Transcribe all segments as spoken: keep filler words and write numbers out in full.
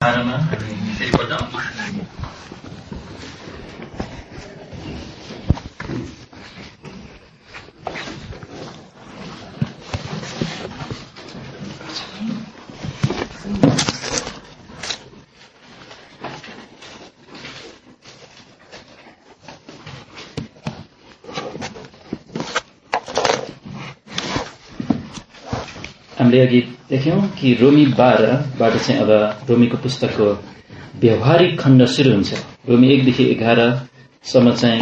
बाह्रमा हामी फेरि पढ्छौँ। हामीले अघि देख्यौं कि रोमी बाह्रबाट चाहिँ अब रोमीको पुस्तकको व्यवहारिक खण्ड सुरु हुन्छ। रोमी एकदेखि एघारसम्म चाहिँ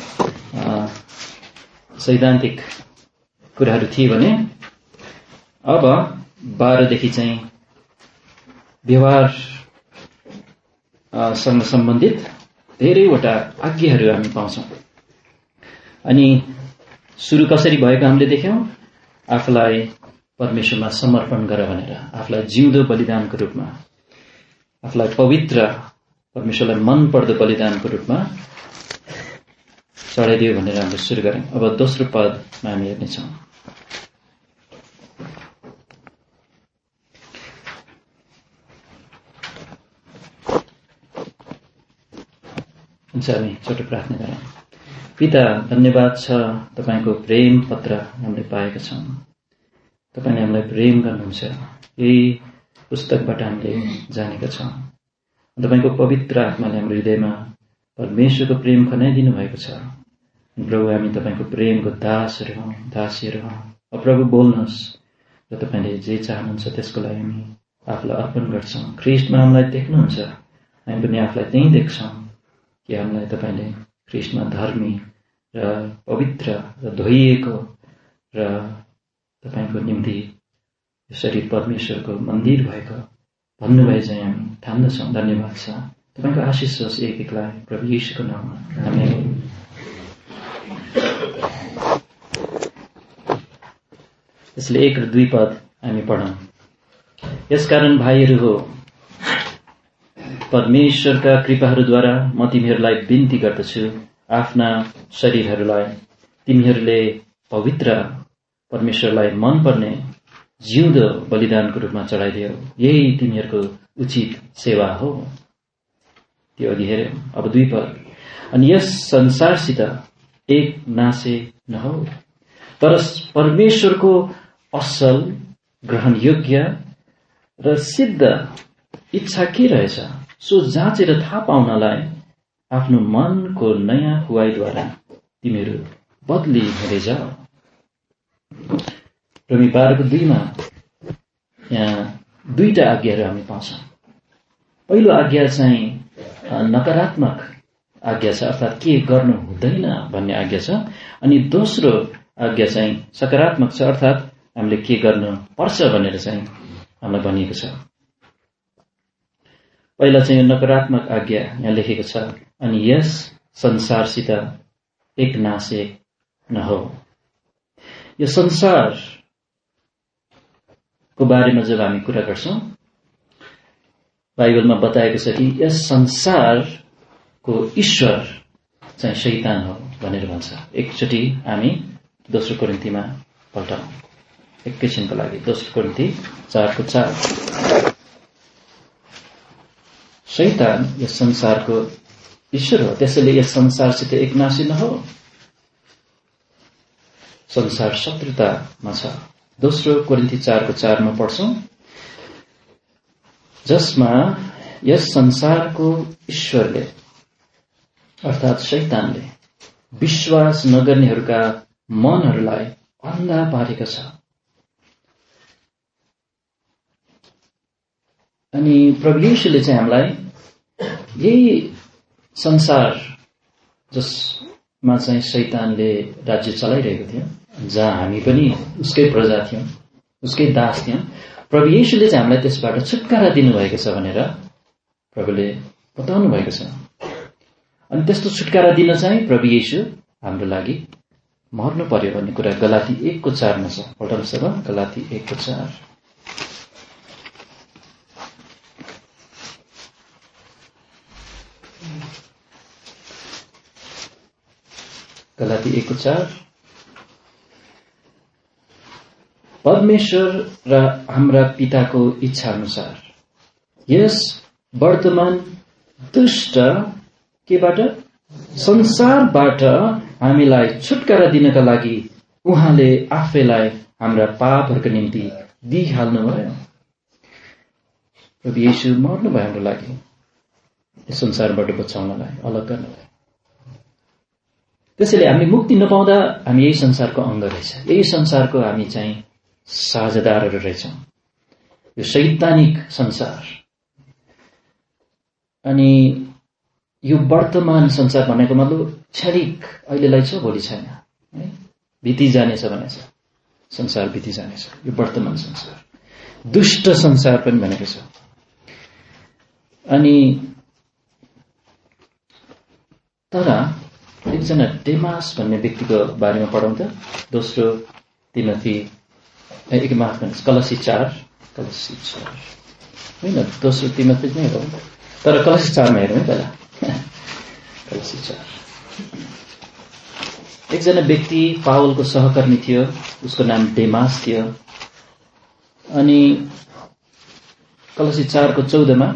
सैद्धान्तिक कुराहरू थिए भने अब बाह्रदेखि चाहिँ व्यवहारसँग सम्बन्धित धेरैवटा आज्ञाहरू हामी पाउँछौं। अनि सुरु कसरी भएको हामीले देख्यौं, आफूलाई परमेश्वरमा समर्पण गर भनेर, आफूलाई जिउँदो बलिदानको रूपमा, आफूलाई पवित्र परमेश्वरलाई मन पर्दो बलिदानको रूपमा चढाइदियो भनेर हामीले सुरु गर्यौं। अब दोस्रो पदमा हामी हेर्नेछौँ। हुन्छ, हामी छोटो प्रार्थना गरौँ। पिता, धन्यवाद छ तपाईको प्रेम पत्र हामीले पाएका छौं। तपाईले हामीलाई प्रेम गर्नुहुन्छ, यही पुस्तकबाट हामीले जानेका छौं। तपाईको पवित्र आत्माले हाम्रो हृदयमा परमेश्वरको प्रेम खनाइदिनु भएको छ। प्रभु, हामी तपाईको प्रेमको दासहरू हौं, दासीहरू हौं। अब प्रभु बोल्नुहोस् र तपाईले जे चाहनुहुन्छ त्यसको लागि हामी आफूलाई अर्पण गर्छौं। ख्रीष्टमा हामीलाई देख्नुहुन्छ, हामी पनि आफूलाई त्यही देख्छौं कि हामीलाई तपाईले ख्रीष्टमा धर्मी र पवित्र र धोइएको र तपाईको निम्ति शरीर परमेश्वरको मन्दिर भएको भन्नुभए चाहिँ हामी ठान्दछौं। धन्यवाद छ। तपाईको आशिष होस् एक एकलाई प्रभु येशूको नाममा, आमेन। यसले एक र दुई पद हामी पढौं। यसकारण भाइहरू हो, परमेश्वरका कृपाहरूद्वारा म तिमीहरूलाई बिन्ती गर्दछु, आफ्ना शरीरहरूलाई तिमीहरूले पवित्र परमेश्वरलाई मन पर्ने जिउँदो बलिदानको रूपमा चढाइदियो, यही तिमीहरूको उचित सेवा हो। त्यो अघि हेर्यौं। अब दुई पद। अनि यस संसारसित एक नासे नहो, तर परमेश्वरको असल, ग्रहण योग्य र सिद्ध इच्छा के रहेछ सो जाँचेर थाहा पाउनलाई आफ्नो मनको नयाँ हुवाईद्वारा तिमीहरू बदली हुँदै जाऊ। रोमी बाह्रको दुईमा यहाँ दुईटा आज्ञाहरू हामी पाउँछौँ। पहिलो आज्ञा चाहिँ नकारात्मक आज्ञा छ, अर्थात् के गर्नु हुँदैन भन्ने आज्ञा छ। अनि दोस्रो आज्ञा चाहिँ सकारात्मक छ, अर्थात् हामीले के गर्नु पर्छ भनेर चाहिँ हामीलाई भनिएको छ। पहिला चाहिँ नकारात्मक आज्ञा यहाँ लेखेको छ, अनि यस संसारसित एक नासे नहो। यो संसारको बारेमा जब हामी कुरा गर्छौं, बाइबलमा बताएको छ कि यस संसारको ईश्वर चाहिँ शैतान हो भनेर भन्छ। एकचोटि हामी दोस्रो कोरिन्थीमा पल्टौं एकैछिनको लागि। दोस्रो कोरिन्थी चारको चार। शैतान यस संसारको ईश्वर हो, त्यसैले यस संसारसित एकनासी नहो। संसार शत्रुतामा छ। दोस्रो कोरिन्थी चारको चारमा पढ्छौं, जसमा यस संसारको ईश्वरले अर्थात् शैतानले विश्वास नगर्नेहरूका मनहरूलाई अन्धा पारेको छ। अनि प्रभु येशूले चाहिँ हामीलाई यही संसार जसमा चाहिँ शैतानले राज्य चलाइरहेको थियो, जहाँ हामी पनि उसकै प्रजा थियौं, उसकै दास थियौं, प्रभु येशूले चाहिँ हामीलाई त्यसबाट छुटकारा दिनुभएको छ भनेर प्रभुले बताउनु भएको छ। अनि त्यस्तो छुटकारा दिन चाहिँ प्रभु येशू हाम्रो लागि मर्नु पर्यो भन्ने कुरा गलाती एकको चारमा छ। पढ्नुहोस् अब गलाती एकको चार। गलाती एकको चार। परमेश्वर र हाम्रा पिताको इच्छा अनुसार यस वर्तमान दुष्ट केबाट संसारबाट हामीलाई छुटकारा दिनका लागि उहाँले आफैलाई हाम्रा पापहरूको निम्ति दिइहाल्नुभयो। प्रभु येशू मर्नुभयो हाम्रो लागि, यस संसारबाट बचाउनलाई, अलग गर्नलाई। त्यसैले हामी मुक्ति नपाउँदा हामी यही संसारको अङ्ग रहेछ, यही संसारको हामी चाहिँ साझेदारहरू रहेछौँ, यो शैतानिक संसार। अनि यो वर्तमान संसार भनेको मतलब क्षणिक, अहिलेलाई छ भोलि छैन, है, बिति जानेछ भनेको छ, संसार बिति जानेछ, यो वर्तमान संसार। दुष्ट संसार पनि भनेको छ। अनि तर एकजना डेमास भन्ने व्यक्तिको बारेमा पढौँ त। दोस्रो तिमोथी एक माफ गर्नुहोस् कलसी चार कलसी चार होइन दोस्रो तिमोथी नै हो, तर कलसी चारमा हेरौँ है पहिला। कलसी चार एकजना व्यक्ति पावलको सहकर्मी थियो, उसको नाम डेमास थियो। अनि कलसी चारको चौधमा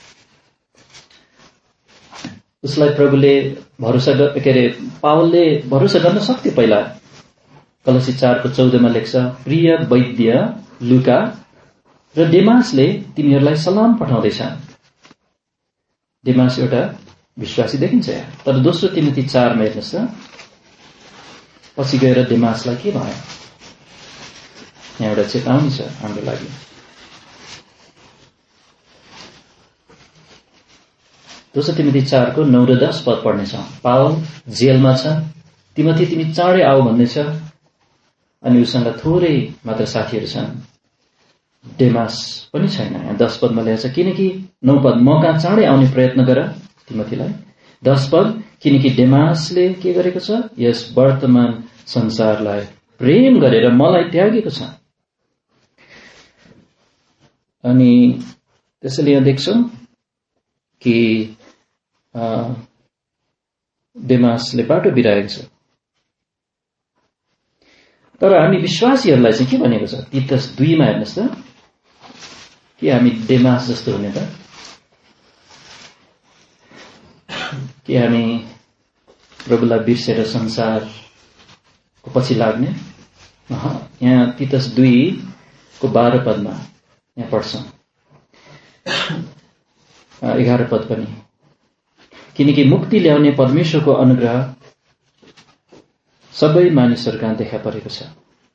उसलाई प्रभुले भरोसा के अरे पावलले भरोसा गर्न सक्थ्यो। पहिला कलसी चारको चौधमा लेख्छ, प्रिय वैद्य लुका र डेमासले तिमीहरूलाई सलाम पठाउँदैछन्। डेमास एउटा विश्वासी देखिन्छ यहाँ, तर दोस्रो तिमोथी चारमा हेर्नुहोस् त, पछि गएर डेमासलाई के भयो। यहाँ एउटा चेतावनी छ हाम्रो लागि। दोस्रो तिमोथी चारको नौ र दस पद पढ्नेछौँ। पावल जेलमा छ, तिमोथी तिमी चाँडै आऊ भन्दैछ, अनि उसँग थोरै मात्र साथीहरू छन्, डेमास पनि छैन। यहाँ दस पदमा ल्याएछ, किनकि नौ पद म कहाँ चाँडै आउने प्रयत्न गर तिमोथीलाई। दस पद किनकि डेमासले के गरेको छ, यस वर्तमान संसारलाई प्रेम गरेर मलाई त्यागेको छ। अनि त्यसैले यहाँ देख्छौँ कि डेमासले बाटो बिराएको छ। तर हामी विश्वासीहरूलाई चाहिँ के भनेको छ, तीतस दुईमा हेर्नुहोस् त, कि हामी डेमास जस्तो हुने त, कि हामी प्रभुलाई बिर्सेर संसारको पछि लाग्ने। यहाँ तीतस दुईको बाह्र पदमा यहाँ पढ्छौँ, एघार पद पनि, किनकि मुक्ति ल्याउने परमेश्वरको अनुग्रह सबै मानिसहरू कहाँ देखा परेको छ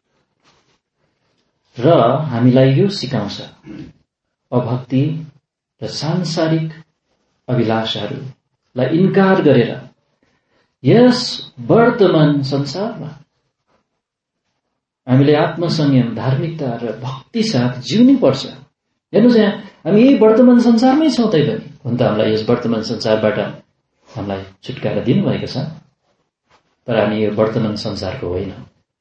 र हामीलाई यो सिकाउँछ, अभक्ति र सांसारिक अभिलाषाहरूलाई इन्कार गरेर यस वर्तमान संसारमा हामीले आत्मसंयम, धार्मिकता र भक्ति साथ जिउनै पर्छ। हेर्नुहोस् यहाँ हामी यही वर्तमान संसारमै छौँ, तैपनि हुन त हामीलाई यस वर्तमान संसारबाट हामीलाई छुटकारा दिनुभएको छ, तर हामी यो वर्तमान संसारको होइन।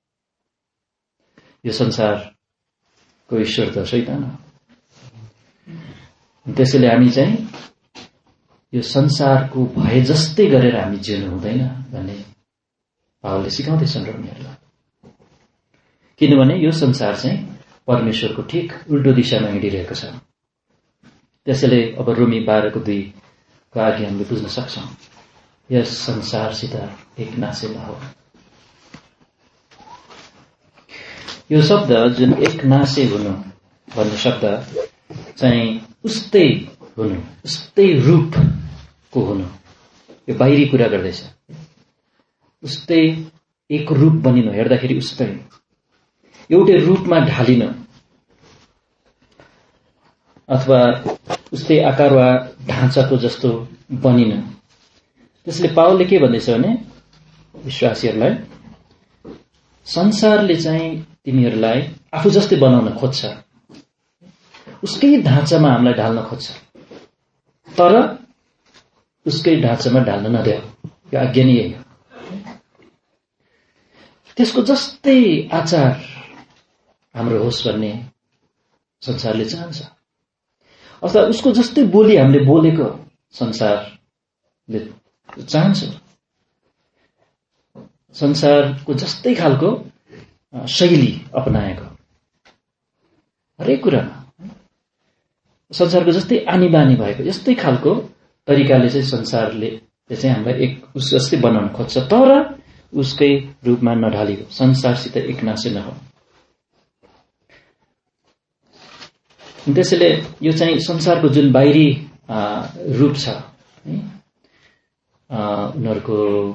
यो संसारको ईश्वर त शैतान हो। त्यसैले हामी चाहिँ यो संसारको भए जस्तै गरेर हामी जिउनु हुँदैन भन्ने पावलले सिकाउँदैछन् र उनीहरूलाई। किनभने यो संसार चाहिँ परमेश्वरको ठिक उल्टो दिशामा हिँडिरहेको छ। त्यसैले अब रोमी बाह्रको दुईको आगे हामीले बुझ्न सक्छौँ, यस संसारसित एक नासे नहो। यो शब्द जुन एक नासे हुनु भन्ने शब्द चाहिँ उस्तै हुनु, उस्तै रूपको हुनु, यो बाहिरी कुरा गर्दैछ। उस्तै एक रूप बनिनु, हेर्दाखेरि उस्तै एउटै रूपमा ढालिनु, अथवा उस्तै आकार वा ढाँचाको जस्तो बनिनु। त्यसले पावलले के भन्दैछ भने विश्वासीहरूलाई, संसारले चाहिँ तिमीहरूलाई आफू जस्तै बनाउन खोज्छ, उसकै ढाँचामा हामीलाई ढाल्न खोज्छ, तर उसकै ढाँचामा ढाल्न नदेऊ। यो आज्ञा नै यही हो। त्यसको जस्तै आचार हाम्रो होस् भन्ने संसारले चाहन्छ, अथवा उसको जस्तै बोली हामीले बोलेको संसारले चाहन्छ। संसारको जस्तै खालको शैली अपनाएको हरेक कुरामा। संसारको जस्तै आनी बानी भएको यस्तै खालको तरिकाले चाहिँ संसारले चाहिँ हामीलाई एक उस जस्तै बनाउन खोज्छ, तर उसकै रूपमा नढालियो, संसारसित एकनासे नहो। त्यसैले यो चाहिँ संसारको जुन बाहिरी रूप छ, उनीहरूको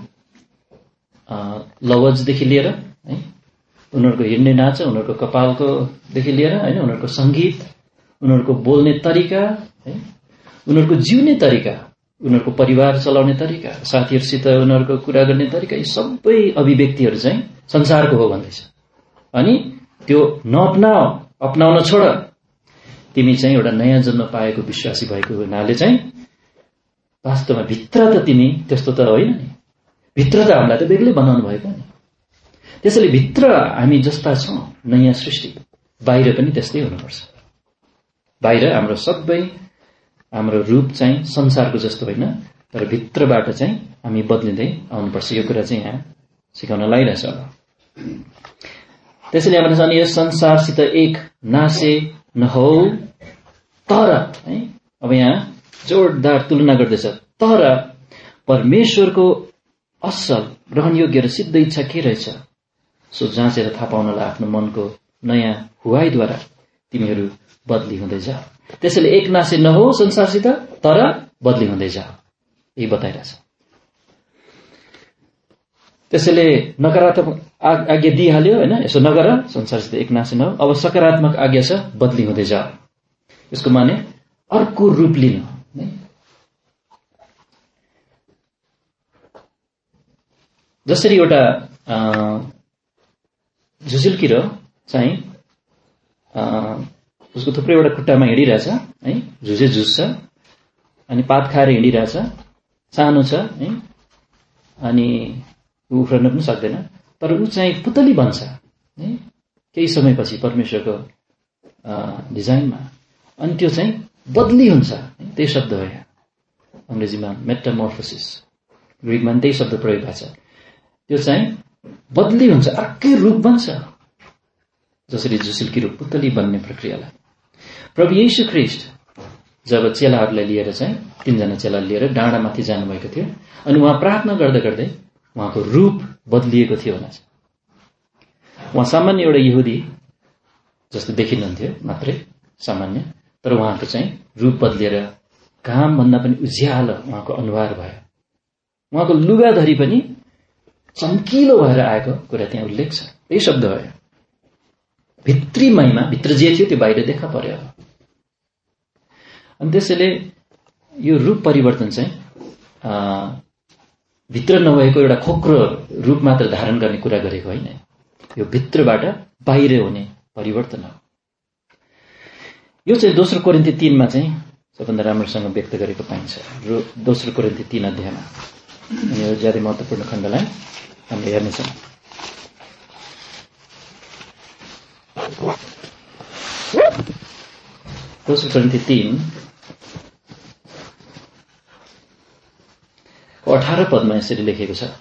लवजदेखि लिएर है, उनीहरूको हिँड्ने नाच, उनीहरूको कपालकोदेखि लिएर होइन, उनीहरूको सङ्गीत, उनीहरूको बोल्ने तरिका है, उनीहरूको जिउने तरिका, उनीहरूको परिवार चलाउने तरिका, साथीहरूसित उनीहरूको कुरा गर्ने तरिका, यी सबै अभिव्यक्तिहरू चाहिँ संसारको हो भन्दैछ। अनि त्यो नअपनाओ, अपनाउन छोड, तिमी चाहिँ एउटा नयाँ जन्म पाएको विश्वासी भएको हुनाले चाहिँ वास्तवमा भित्र त तिमी त्यस्तो त होइन नि, भित्र त हामीलाई त बेग्लै बनाउनु भएको नि। त्यसैले भित्र हामी जस्ता छौँ नयाँ सृष्टि, बाहिर पनि त्यस्तै हुनुपर्छ। बाहिर हाम्रो सबै हाम्रो रूप चाहिँ संसारको जस्तो होइन, तर भित्रबाट चाहिँ हामी बदलिँदै आउनुपर्छ। यो कुरा चाहिँ यहाँ सिकाउन लागिरहेछ। त्यसैले यहाँ भन्छ, अनि यस संसारसित एक नासे नहौ, तर है, अब यहाँ जोरदार तुलना गर्दैछ, तर परमेश्वरको असल ग्रहणयोग्य र सिद्ध इच्छा के रहेछ सो जाँचेर थाहा पाउनलाई आफ्नो मनको नयाँ हुवाईद्वारा तिमीहरू बदली हुँदै जा। त्यसैले एक नासे नहो संसारसित, तर बदली हुँदै जा, यही बताइरहेछ। त्यसैले नकारात्मक आज्ञा दिइहाल्यो होइन, यसो नगर, संसारसित एक नासे नहो। अब सकारात्मक आज्ञा छ, बदली हुँदै जा। यसको माने अर्को रूप लिनु। जसरी एउटा झुसुल्किरो चाहिँ उसको थुप्रैवटा खुट्टामा हिँडिरहेछ है, झुझे झुस्छ, अनि पात खाएर हिँडिरहेछ, सानो छ है, अनि ऊ उफ्रन पनि सक्दैन, तर ऊ चाहिँ पुतली बन्छ है केही समयपछि परमेश्वरको डिजाइनमा। अनि त्यो चाहिँ बदली हुन्छ, त्यही शब्द हो यहाँ अङ्ग्रेजीमा मेटामोर्फोसिस, ग्रिकमा पनि त्यही शब्द प्रयोग भएको छ। त्यो चाहिँ बदली हुन्छ, अर्कै रूप बन्छ, जसरी झुसुल्किरो पुतली बन्ने प्रक्रियालाई। प्रभु येशू ख्रीष्ट जब चेलाहरूलाई लिएर चाहिँ तीनजना चेला लिएर डाँडामाथि जानुभएको थियो, अनि उहाँ प्रार्थना गर्दै गर्दै उहाँको रूप बदलिएको थियो भने उहाँ सामान्य एउटा यहुदी जस्तो देखिनुहुन्थ्यो मात्रै, सामान्य, तर उहाँको चाहिँ रूप बदलिएर घामभन्दा पनि उज्यालो उहाँको अनुहार भयो। उहाँको लुगाधरी पनि चम्किलो भएर आएको कुरा त्यहाँ उल्लेख छ। यही शब्द हो, भित्री महिमा, भित्र जे थियो त्यो बाहिर देखा पर्यो। अनि त्यसैले यो रूप परिवर्तन चाहिँ भित्र नभएको एउटा खोक्रो रूप मात्र धारण गर्ने कुरा गरेको होइन, यो भित्रबाट बाहिर हुने परिवर्तन हो। यो चाहिँ दोस्रो कोरिन्थी तीनमा चाहिँ सबभन्दा राम्रोसँग व्यक्त गरेको पाइन्छ, दोस्रो कोरिन्थी तीन अध्यायमा। यो ज्यादै महत्त्वपूर्ण खण्डलाई हामीले हेर्नेछौँ। दोस्रो कोरिन्थी तीन अठारह पदमा यसरी लेखेको छ,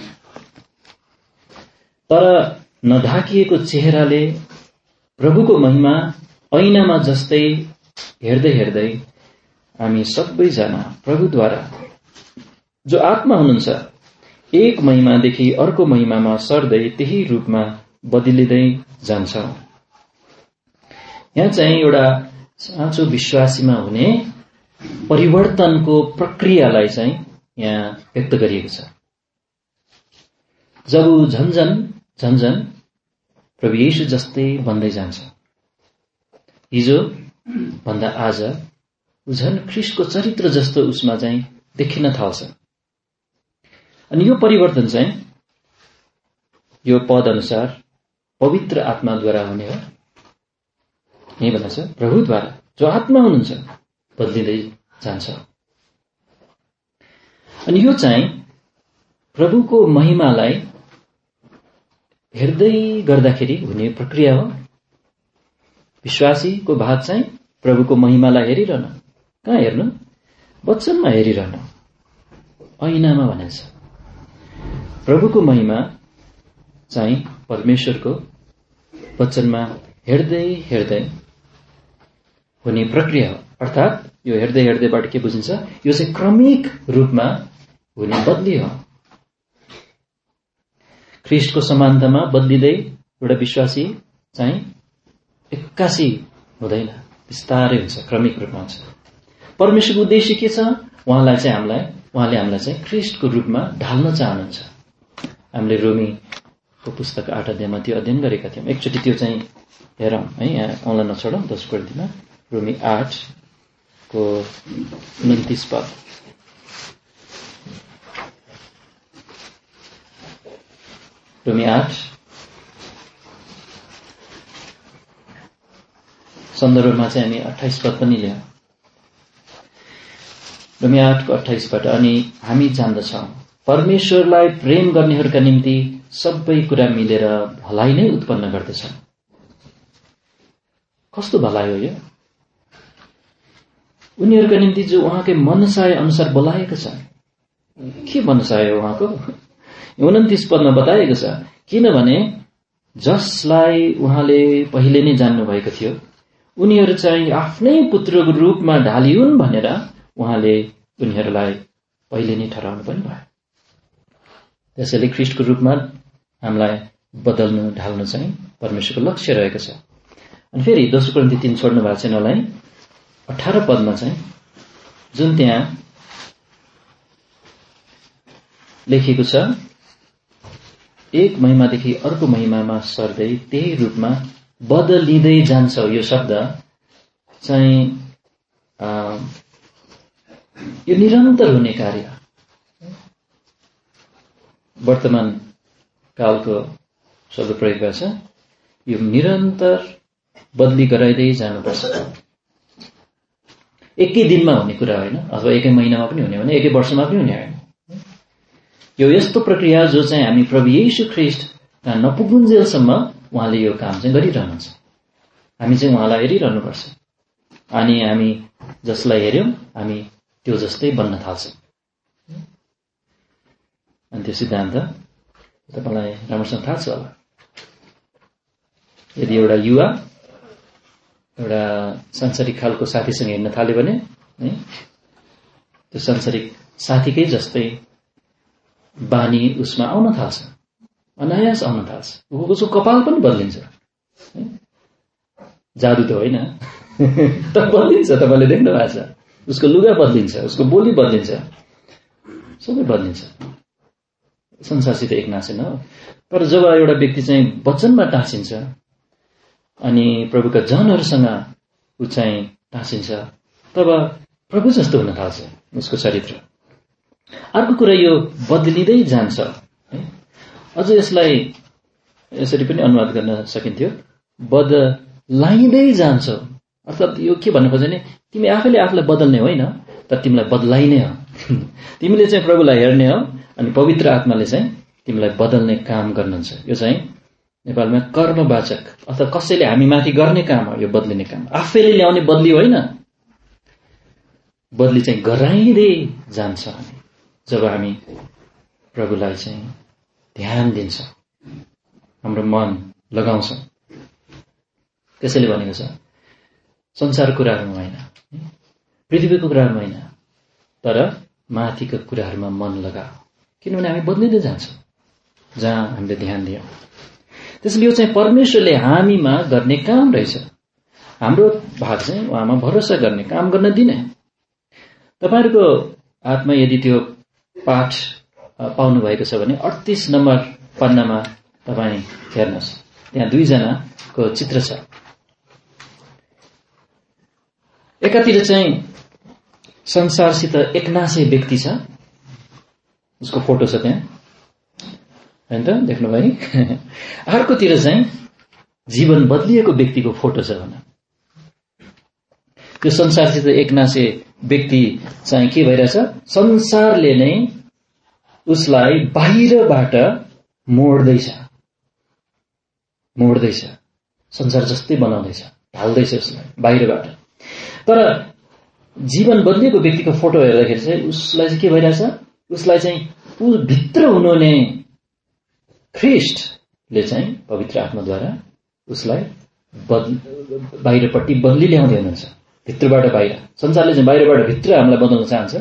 तर नढाकिएको चेहराले प्रभुको महिमा ऐनामा जस्तै हेर्दै हेर्दै हामी सबैजना प्रभुद्वारा जो आत्मा हुनुहुन्छ एक महिमादेखि अर्को महिमामा सर्दै त्यही रूपमा बदलिँदै जान्छौं। यहाँ चाहिँ एउटा साँचो विश्वासीमा हुने परिवर्तनको प्रक्रियालाई चाहिँ यहाँ व्यक्त गरिएको छ। जब ऊ झन्झन झन्झन प्रभु येशू जस्तै बन्दै जान्छ, हिजो भन्दा आज ऊ झन् ख्रीष्टको चरित्र जस्तो उसमा चाहिँ देखिन थाल्छ। अनि यो परिवर्तन चाहिँ यो पद अनुसार पवित्र आत्माद्वारा हुने हो। यही भन्छ प्रभुद्वारा जो आत्मा हुनुहुन्छ बदलिँदै जान्छ। अनि यो चाहिँ प्रभुको महिमालाई हेर्दै गर्दाखेरि हुने प्रक्रिया हो। विश्वासीको भाग चाहिँ प्रभुको महिमालाई हेरिरहन, कहाँ हेर्नु? वचनमा हेरिरहन, ऐनामा भनिन्छ। प्रभुको महिमा चाहिँ परमेश्वरको वचनमा हेर्दै हेर्दै हुने प्रक्रिया हो। अर्थात् यो हेर्दै हेर्दैबाट के बुझिन्छ, यो चाहिँ क्रमिक रूपमा हुने बदली हो। ख्रीष्टको समानतामा बदलिँदै एउटा विश्वासी चाहिँ एक्कासी हुँदैन, बिस्तारै हुन्छ, क्रमिक रूपमा हुन्छ। परमेश्वरको उद्देश्य के छ? उहाँलाई चाहिँ हामीलाई उहाँले हामीलाई चाहिँ ख्रीष्टको रूपमा ढाल्न चाहनुहुन्छ। हामीले रोमीको पुस्तक आठ अध्यायमा त्यो अध्ययन गरेका थियौँ। एकचोटि त्यो चाहिँ हेरौँ है, यहाँ औँला नछोडौँ। दोस्रो कोरिन्थीमा रोमी आठको उन्तिस पद। रोमी आठ सन्दर्भमा चाहिँ हामी अट्ठाइस पद पनि ल्यायौँ। रोमी आठको अट्ठाइसबाट, अनि हामी जान्दछौँ परमेश्वरलाई प्रेम गर्नेहरूका निम्ति सबै कुरा मिलेर भलाइ नै उत्पन्न गर्दछ। कस्तो भलाइ हो यो? उनीहरूका निम्ति जो उहाँकै मनसाय अनुसार बोलाएको छ। के मनसाय हो उहाँको? उन्तिस पदमा बताएको छ, किनभने जसलाई उहाँले पहिले नै जान्नु भएको थियो उनीहरू चाहिँ आफ्नै पुत्रको रूपमा ढालिउन् भनेर उहाँले उनीहरूलाई पहिले नै ठहराउनु पनि भयो। त्यसैले ख्रीष्टको रूपमा हामीलाई बदल्नु ढाल्नु चाहिँ परमेश्वरको लक्ष्य रहेको छ। अनि फेरि दोस्रो कोरिन्थी तीन छोड्नु भएको छैन होला है, अठार पदमा चाहिँ जुन त्यहाँ लेखिएको छ, एक महिमादेखि अर्को महिमामा सर्दै त्यही रूपमा बदलिँदै जान्छ। यो शब्द चाहिँ यो निरन्तर हुने कार्य, वर्तमान कालको शब्द प्रयोग गर्छ। यो निरन्तर बदली गराइँदै जानुपर्छ। एकै दिनमा हुने कुरा होइन, अथवा एकै महिनामा पनि हुने होइन, एकै वर्षमा पनि हुने होइन। यो यस्तो प्रक्रिया जो चाहिँ हामी प्रभु येशू ख्रीष्ट नपुगुन्जेलसम्म उहाँले यो काम चाहिँ गरिरहनुहुन्छ। हामी चाहिँ उहाँलाई हेरिरहनुपर्छ। अनि हामी जसलाई हेर्यौं हामी त्यो जस्तै बन्न थाल्छौँ। अनि त्यो सिद्धान्त तपाईलाई राम्रोसँग थाहा छ होला। यदि एउटा युवा एउटा सांसारिक खालको साथीसँग हिँड्न थाल्यो भने है, त्यो सांसारिक साथीकै जस्तै बानी उसमा आउन थाल्छ, अनायास आउन थाल्छ। उसको कपाल पनि बदलिन्छ। जादु त होइन तर बदलिन्छ। तपाईँले देख्नु भएको छ, उसको लुगा बदलिन्छ, उसको बोली बदलिन्छ, सबै बदलिन्छ। संसारसित एक नासेन हो। तर जब एउटा व्यक्ति चाहिँ वचनमा टाँसिन्छ अनि प्रभुका जनहरूसँग ऊ चाहिँ टाँसिन्छ, तब प्रभु जस्तो हुन थाल्छ उसको चरित्र। अर्को कुरा यो बदलिँदै जान्छ है। अझ यसलाई यसरी पनि अनुवाद गर्न सकिन्थ्यो, बदलाइँदै जान्छ। अर्थात् यो के भन्नु खोज्यो भने तिमी आफैले आफूलाई बदल्ने होइन, तर तिमीलाई बदलाइने हो। तिमीले चाहिँ प्रभुलाई हेर्ने हो अनि पवित्र आत्माले चाहिँ तिमीलाई बदल्ने काम गर्नुहुन्छ। यो चाहिँ नेपालमा कर्मवाचक अथवा कसैले हामी माथि गर्ने काम हो। यो बदलिने काम आफैले ल्याउने बदली होइन, बदली चाहिँ गराइँदै जान्छ। जब हामी प्रभुलाई चाहिँ ध्यान दिन्छौँ, हाम्रो मन लगाउँछौँ। त्यसैले भनेको छ संसारको कुराहरूमा होइन, पृथ्वीको कुराहरूमा होइन, तर माथिको कुराहरूमा मन लगाऊ। किनभने हामी बदलिँदै जान्छौँ जहाँ हामीले ध्यान दियौँ। त्यसैले यो चाहिँ परमेश्वरले हामीमा गर्ने काम रहेछ। हाम्रो भाग चाहिँ उहाँमा भरोसा गर्ने, काम गर्न दिने। तपाईहरुको हातमा यदि त्यो पाठ पाउनु भएको छ भने अडतीस नम्बर पन्नामा तपाईं हेर्नुहोस्, त्यहाँ दुईजनाको चित्र छ। एकातिर चाहिँ संसारसित एकनासे व्यक्ति छ, उसको फोटो छ त्यहाँ, हैन त, देख्नुभयो। अर्कोतिर चाहिँ जीवन बदलिएको व्यक्तिको फोटो छ भने त्यो संसारसित एकनासे व्यक्ति चाहिँ के भइरहेछ, संसारले नै उसलाई बाहिरबाट मोड्दैछ मोड्दैछ संसार जस्तै बनाउँदैछ, ढाल्दैछ उसलाई बाहिरबाट। तर जीवन बदलिएको व्यक्तिको फोटो हेर्दाखेरि चाहिँ उसलाई चाहिँ के भइरहेछ, उसलाई चाहिँ ऊ भित्र हुनुहुने ख्रीष्टले चाहिँ पवित्र आत्माद्वारा उसलाई बदल बाहिरपट्टि बदली ल्याउँदै हुनुहुन्छ। भित्रबाट बाहिर। संसारले चाहिँ बाहिरबाट भित्र हामीलाई बदल्न चाहन्छ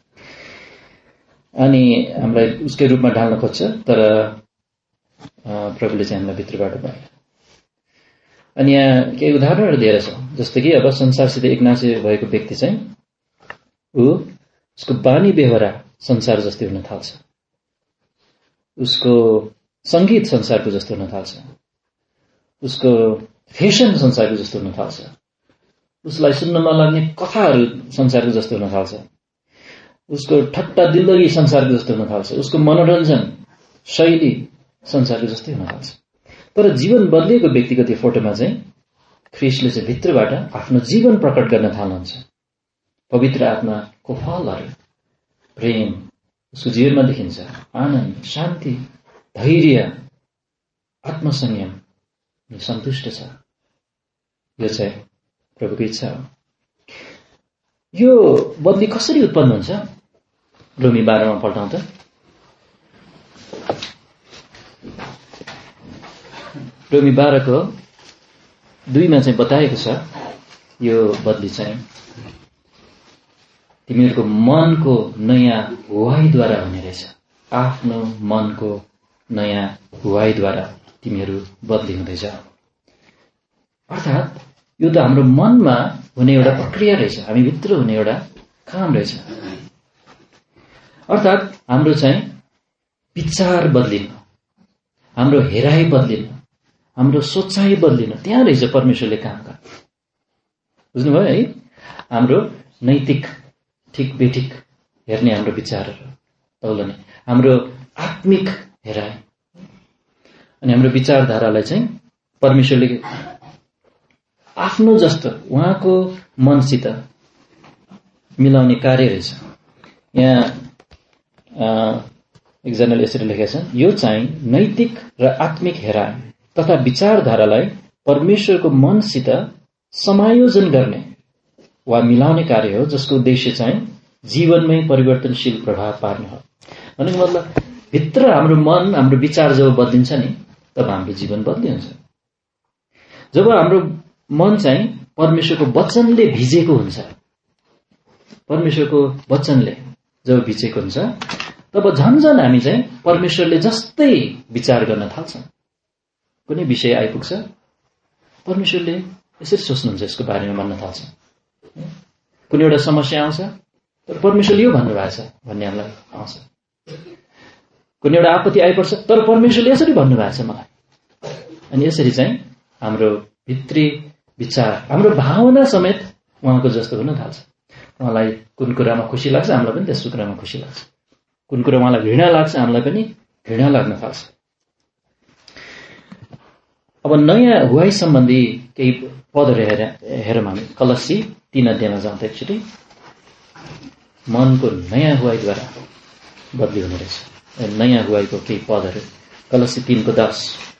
अनि हामीलाई उसकै रूपमा ढाल्न खोज्छ, तर प्रभुले चाहिँ हामीलाई भित्रबाट बाहिर। अनि यहाँ केही उदाहरणहरू दिएर छ, जस्तो कि अब संसारसित एकनासे भएको व्यक्ति चाहिँ ऊ उसको बानी बेहोरा संसार जस्तै हुन थाल्छ, उसको संगीत संसारको जस्तो हुन थाल्छ, उसको फेसन संसारको जस्तो हुन थाल्छ, उसलाई सुन्नमा लाग्ने कथाहरू संसारको जस्तो हुन थाल्छ, उसको ठट्टा दिल्लगी संसारको जस्तो हुन थाल्छ, उसको मनोरञ्जन शैली संसारको जस्तै हुन थाल्छ। तर जीवन बदलिएको व्यक्तिगत यो फोटोमा चाहिँ ख्रीष्टले चाहिँ भित्रबाट आफ्नो जीवन प्रकट गर्न थाल्नुहुन्छ। पवित्र आत्माको फलहरू, प्रेम उसको जीवनमा देखिन्छ, आनन्द, शान्ति, धैर्य, आत्मसंयम, सन्तुष्ट छ। यो चाहिँ प्रभुको इच्छा हो। यो बदली कसरी उत्पन्न हुन्छ? रोमी बाह्रमा पल्टाउँ त। रोमी बाह्रको दुईमा चाहिँ बताएको छ यो बदली चाहिँ तिमीहरूको मनको नयाँ हुवाईद्वारा हुने रहेछ। आफ्नो मनको नयाँ हुवाईद्वारा तिमीहरू बदली हुँदै जाऊ। अर्थात् यो त हाम्रो मनमा हुने एउटा प्रक्रिया रहेछ, हामी भित्र हुने एउटा काम रहेछ। अर्थात् हाम्रो चाहिँ विचार बदलिनु, हाम्रो हेराइ बदलिनु, हाम्रो सोचाइ बदलिनु, त्यहाँ रहेछ परमेश्वरले काम गर्नु। बुझ्नुभयो है? हाम्रो नैतिक ठिक बेठिक हेर्ने हाम्रो विचारहरू तौलने, हाम्रो आत्मिक हेराइ अनि हाम्रो विचारधारालाई चाहिँ परमेश्वरले आफ्नो जस्तो उहाँको मनसित मिलाउने कार्य रहेछ। यहाँ एकजनाले यसरी लेखेका छन्, यो चाहिँ नैतिक र आत्मिक हेराइ तथा विचारधारालाई परमेश्वरको मनसित समायोजन गर्ने वा मिलाउने कार्य हो, जसको उद्देश्य चाहिँ जीवनमै परिवर्तनशील प्रभाव पार्ने हो। भनेको मतलब भित्र हाम्रो मन, हाम्रो विचार जब बदलिन्छ नि, तब हाम्रो जीवन बदलिन्छ। जब हाम्रो मन चाहिँ परमेश्वरको वचनले भिजेको हुन्छ, परमेश्वरको वचनले जब भिजेको हुन्छ, तब झन् झन् हामी चाहिँ परमेश्वरले जस्तै विचार गर्न थाल्छौँ। कुनै विषय आइपुग्छ, परमेश्वरले यसरी सोच्नुहुन्छ, यसको बारेमा भन्न थाल्छ। कुनै एउटा समस्या आउँछ, तर परमेश्वरले यो भन्नुभएको छ भन्ने हामीलाई आउँछ। कुनै एउटा आपत्ति आइपर्छ, तर परमेश्वरले यसरी भन्नुभएको छ मलाई। अनि यसरी चाहिँ हाम्रो भित्री विचार, हाम्रो भावना समेत उहाँको जस्तो हुन थाल्छ। उहाँलाई कुन कुरामा खुसी लाग्छ, हामीलाई पनि त्यस कुरामा खुसी लाग्छ। कुन कुरा उहाँलाई घृणा लाग्छ, हामीलाई पनि घृणा लाग्न थाल्छ। अब नयाँ हुवाई सम्बन्धी केही पदहरू हेर हेरौँ हामी। कलस्सी तीन अध्यायमा जाउँ त एकचोटि। मनको नयाँ हुवाईद्वारा बदली हुने रहेछ। नयाँ हुवाईको केही पदहरू कलस्सी तीनको दस।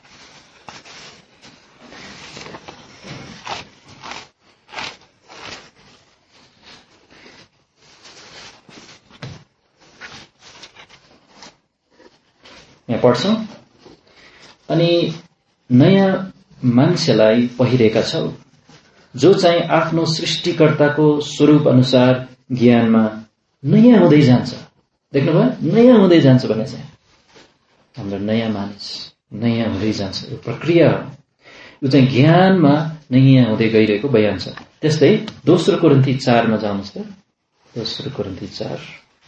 यहाँ पढ्छौँ, अनि नयाँ मान्छेलाई पहिरेका छौ, जो चाहिँ आफ्नो सृष्टिकर्ताको स्वरूप अनुसार ज्ञानमा नयाँ हुँदै जान्छ। देख्नुभयो, नयाँ हुँदै जान्छ भने चाहिँ हाम्रो नयाँ मानिस नयाँ हुँदै जान्छ। यो प्रक्रिया हो, यो चाहिँ ज्ञानमा नयाँ हुँदै गइरहेको बयान छ। त्यस्तै दोस्रो कोरिन्थी चारमा जानुहोस् त। दोस्रो कोरिन्थी चार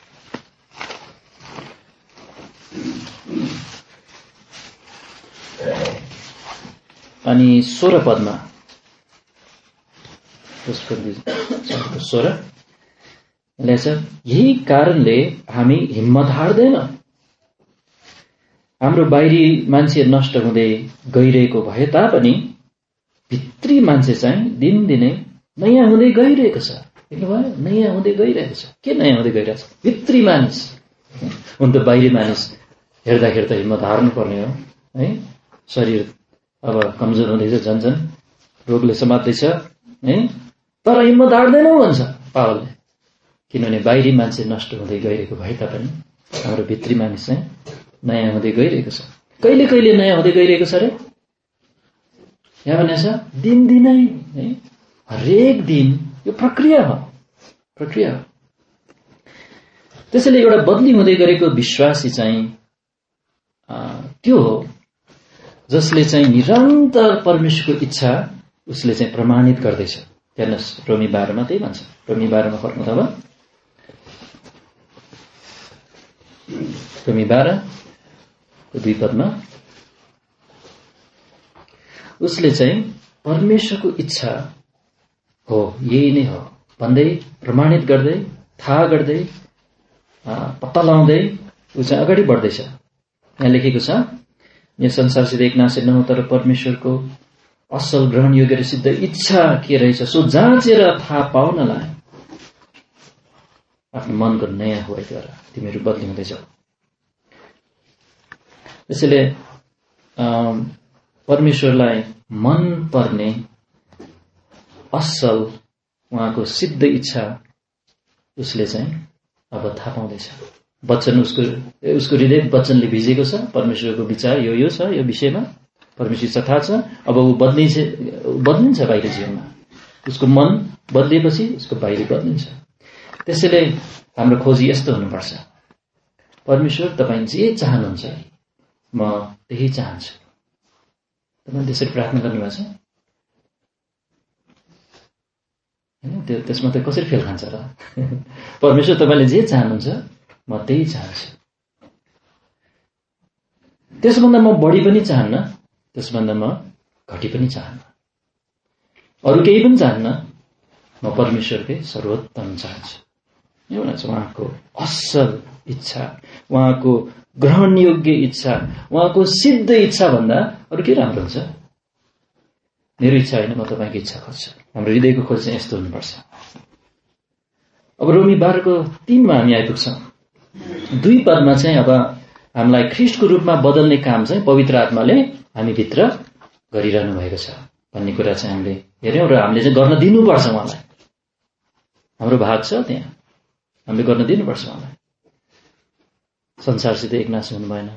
अनि सोह्र पदमा, सोह्र लेख्छ, यही कारणले हामी हिम्मत हार्दैनौं। हाम्रो बाहिरी मान्छे नष्ट हुँदै गइरहेको भए तापनि भित्री मान्छे चाहिँ दिनदिनै नयाँ हुँदै गइरहेको छ। देख्नुभयो, नयाँ हुँदै गइरहेको छ। के नयाँ हुँदै गइरहेको छ? भित्री मानिस। हुन त बाहिरी मानिस हेर्दा हेर्दा हिम्मत हार्नु पर्ने हो है। शरीर अब कमजोर हुँदैछ, झन् झन् रोगले समात्दैछ है, तर हिम्मत हार्दैनौ भन्छ पावलले। किनभने बाहिरी मान्छे नष्ट हुँदै गइरहेको भए तापनि हाम्रो भित्री मानिस चाहिँ नयाँ हुँदै गइरहेको छ। कहिले कहिले नयाँ हुँदै गइरहेको छ रे? यहाँ भनेको छ दिनदिनै है, हरेक दिन यो प्रक्रिया हो, प्रक्रिया हो। त्यसैले एउटा बदली हुँदै गरेको विश्वासी चाहिँ त्यो हो जसले चाहिँ निरन्तर परमेश्वरको इच्छा उसले चाहिँ प्रमाणित गर्दैछ। हेर्नुहोस् रोमी बाह्रमा त्यही भन्छ। रोमी बाह्रमा फर्कौँ त अब। रोमी बाह्र दुई पदमा उसले चाहिँ परमेश्वरको इच्छा हो, यही नै हो भन्दै प्रमाणित गर्दै थाहा गर्दै पत्ता लगाउँदै ऊ चाहिँ अगाडि बढ्दैछ। यहाँ लेखेको छ, यो संसारसित एक नाशे नहो तर परमेश्वरको असल ग्रहण योग्य र सिद्ध इच्छा के रहेछ सो जाँचेर थाहा पाउनलाई आफ्नो मनको नयाँ हुँदै गर तिमीहरू बदली हुँदै जाऊ। त्यसैले परमेश्वरलाई मन पर्ने असल उहाँको सिद्ध इच्छा उसले चाहिँ अब थाहा पाउँदैछ। वचन उसको उसको हृदय वचनले भिजेको छ। परमेश्वरको विचार यो यो छ, यो विषयमा परमेश्वर इच्छा थाहा छ। अब ऊ बदलिन्छ बदलिन्छ बाहिर जीवनमा। उसको मन बदलिएपछि उसको बाहिर बदलिन्छ। त्यसैले हाम्रो खोजी यस्तो हुनुपर्छ, परमेश्वर तपाईँ जे चाहनुहुन्छ म त्यही चाहन्छु। तपाईँ त्यसरी प्रार्थना गर्नुभएको छ? त्यो त्यसमा त कसरी फेल खान्छ र? परमेश्वर तपाईँले जे चाहनुहुन्छ म त्यही चाहन्छु। त्यसभन्दा म बढी पनि चाहन्न, त्यसभन्दा म घटी पनि चाहन्न, अरू केही पनि चाहन्न। म परमेश्वरकै सर्वोत्तम चाहन्छु। यो भन्छ उहाँको असल इच्छा, उहाँको ग्रहण योग्य इच्छा, उहाँको सिद्ध इच्छा भन्दा अरू के राम्रो हुन्छ? मेरो इच्छा होइन, म तपाईँको इच्छा खोज्छु। हाम्रो हृदयको खोज चाहिँ यस्तो हुनुपर्छ। अब रोमी बाह्रको तीनमा हामी आइपुग्छौँ। दुई पदमा चाहिँ अब हामीलाई ख्रिस्टको रूपमा बदल्ने काम चाहिँ पवित्र आत्माले हामीभित्र गरिरहनु भएको छ भन्ने कुरा चाहिँ हामीले हेऱ्यौँ र हामीले चाहिँ गर्न दिनुपर्छ उहाँलाई। हाम्रो भाग छ त्यहाँ, हामीले गर्न दिनुपर्छ उहाँलाई। संसारसित एकनाश हुनु भएन।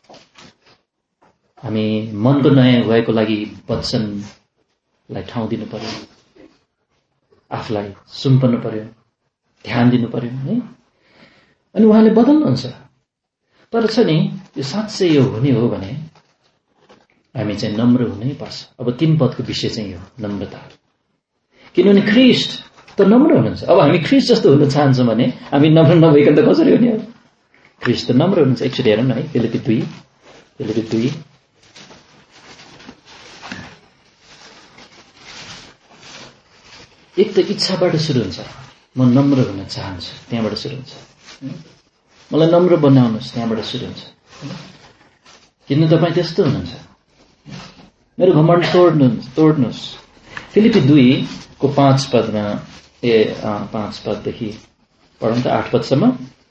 हामी मनको नयाँ भएको लागि वचनलाई ठाउँ दिनु पर्यो, आफूलाई सुम्पनु पर्यो, ध्यान दिनु पर्यो है। अनि उहाँले बदल्नुहुन्छ। तर छ नि यो साँच्चै यो हुने हो भने हामी चाहिँ नम्र हुनै पर्छ। अब तीन पदको विषय चाहिँ यो नम्रता। किनभने ख्रिस्ट त नम्र हुनुहुन्छ। अब हामी ख्रिस्ट जस्तो हुन चाहन्छौँ भने हामी नम्र नभइकन त कसरी हुने हो? ख्रिस्ट त नम्र हुनुहुन्छ। एकचोटि हेरौँ न है, फिलिप्पी दुई फिलिप्पी दुई एक त इच्छाबाट सुरु हुन्छ, म नम्र हुन चाहन्छु, त्यहाँबाट सुरु हुन्छ। मलाई नम्र बनाउनुहोस्, त्यहाँबाट सुरु हुन्छ। किन तपाईँ त्यस्तो हुनुहुन्छ? मेरो घमण्ड तोड्नुहोस् तोड्नुहोस् फिलिप्पी दुई को पाँच पदमा ए पाँच पददेखि पढौँ त आठ पदसम्म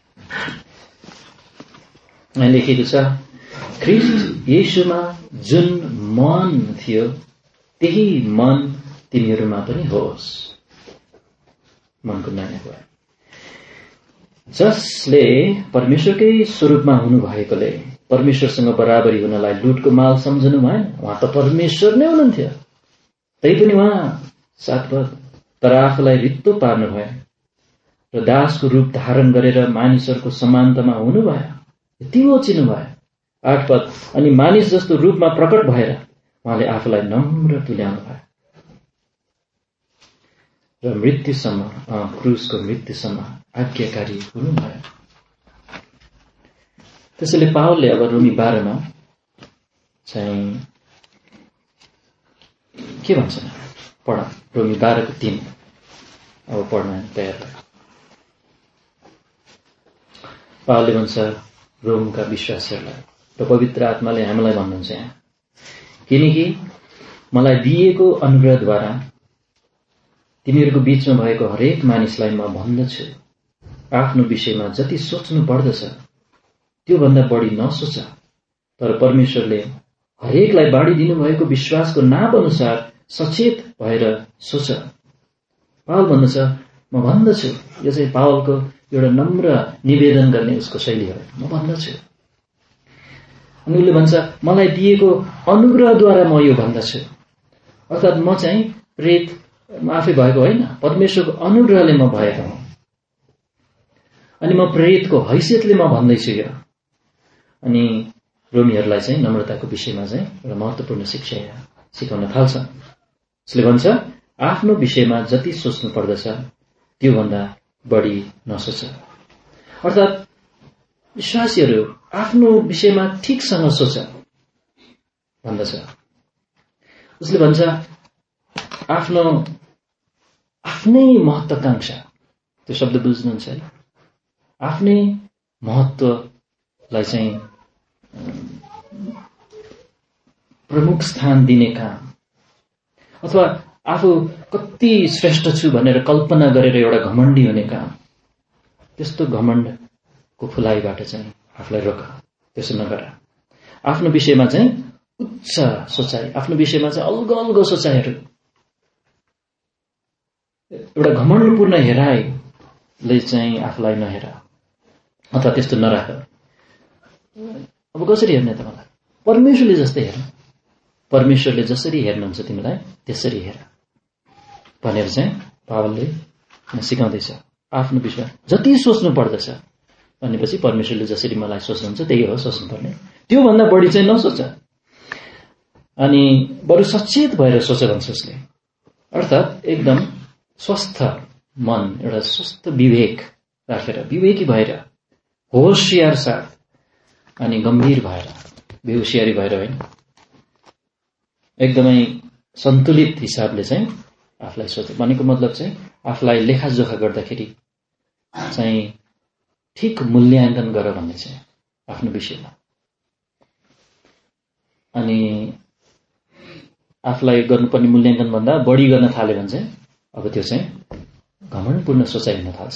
लेखेको छ, ख्रिस्ट येशूमा जुन मन थियो त्यही मन तिमीहरूमा पनि होस्। मनको नयाँ भयो, जसले परमेश्वरकै स्वरूपमा हुनु भएकोले परमेश्वरसँग बराबरी हुनलाई लुटको माल सम्झनु भएन। उहाँ त परमेश्वर नै हुनुहुन्थ्यो, तैपनि उहाँ सात पद तर आफूलाई रित्तो पार्नु भयो र दासको रूप धारण गरेर मानिसहरूको समानतामा हुनुभयो, यतिको चिन्नु भयो। आठ पद अनि मानिस जस्तो रूपमा प्रकट भएर उहाँले आफूलाई नम्र तुल्याउनु भयो र मृत्युसम्म क्रुसको मृत्युसम्म आज्ञाकारी हुनुभयो। त्यसैले पावलले अब रोमी बाह्रमा चाहिँ के भन्छ पढ, रोमी बाह्रको तीन अब पढ्न तयार भयो। पावलले भन्छ रोमका विश्वासीहरूलाई र पवित्र आत्माले हामीलाई भन्नुहुन्छ यहाँ, किनकि मलाई दिएको अनुग्रहद्वारा तिमीहरूको बीचमा भएको हरेक मानिसलाई म भन्दछु, आफ्नो विषयमा जति सोच्नु पर्दछ त्योभन्दा बढी नसोच, तर परमेश्वरले हरेकलाई बाँडिदिनु भएको विश्वासको नाप अनुसार सचेत भएर सोच। पावल भन्दछ म भन्दछु, यो चाहिँ पावलको एउटा नम्र निवेदन गर्ने उसको शैली हो, म भन्दछु। अनि उसले भन्छ मलाई दिएको अनुग्रहद्वारा म यो भन्दछु, अर्थात् म चाहिँ प्रेरित म आफै भएको होइन, परमेश्वरको अनुग्रहले म भएको हुँ। अनि म प्रेरितको हैसियतले म भन्दैछु यो। अनि रोमीहरूलाई चाहिँ नम्रताको विषयमा चाहिँ एउटा महत्त्वपूर्ण शिक्षा सिकाउन थाल्छ। उसले भन्छ आफ्नो विषयमा जति सोच्नु पर्दछ त्योभन्दा बढी नसोच। अर्थात् विश्वासीहरू आफ्नो विषयमा ठिकसँग सोच भन्दछ। उसले भन्छ आफ्नो आफ्नै महत्त्वाकांक्षा, त्यो शब्द बुझ्नुहुन्छ है, आफ्नै महत्त्वलाई चाहिँ प्रमुख स्थान दिने काम, अथवा आफू कति श्रेष्ठ छु भनेर कल्पना गरेर एउटा घमण्डी हुने काम, त्यस्तो घमण्डको फुलाइबाट चाहिँ आफूलाई रोक। त्यसो नगर। आफ्नो विषयमा चाहिँ उच्च सोचाइ, आफ्नो विषयमा चाहिँ अल्गो अल्गो सोचाइहरू, एउटा घमण्डपूर्ण हेराइले चाहिँ आफूलाई नहेर अथवा त्यस्तो नराख। अब कसरी हेर्ने त मलाई? परमेश्वरले जस्तै हेर, परमेश्वरले जसरी हेर्नुहुन्छ तिमीलाई त्यसरी हेर भनेर चाहिँ पावलले सिकाउँदैछ। आफ्नो विश्वास जति सोच्नु पर्दछ भनेपछि परमेश्वरले जसरी मलाई सोच्नुहुन्छ त्यही हो सोच्नुपर्ने, त्योभन्दा बढी चाहिँ नसोच। अनि बरु सचेत भएर सोच भन्छ उसले। अर्थात् एकदम स्वस्थ मन, एउटा स्वस्थ विवेक राखेर, विवेकी भएर, होशियार साथ अनि गम्भीर भएर, बेहोसियारी भएर होइन, एकदमै सन्तुलित हिसाबले चाहिँ आफूलाई सोच। भनेको मतलब चाहिँ आफूलाई लेखाजोखा गर्दाखेरि चाहिँ ठिक मूल्याङ्कन गर भन्ने चाहिँ आफ्नो विषयमा। अनि आफूलाई गर्नुपर्ने मूल्याङ्कन भन्दा बढी गर्न थाल्यो भने चाहिँ अब त्यो चाहिँ घमण्डपूर्ण सोचाइ हुन थाल्छ।